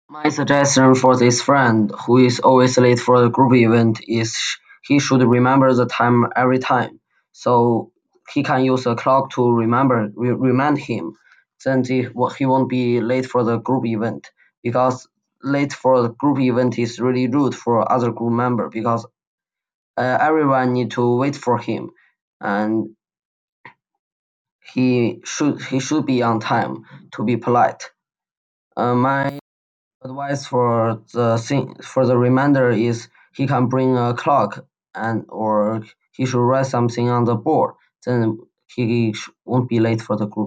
My suggestion for this friend who is always late for the group event is he should remember the time every time. So he can use a clock to remind him. Then he won't be late for the group event because late for the group event is really rude for other group member because everyone need to wait for him and he should be on time to be polite. My advice for the reminder is he can bring a clock and or he should write something on the board. Then he won't be late for the group.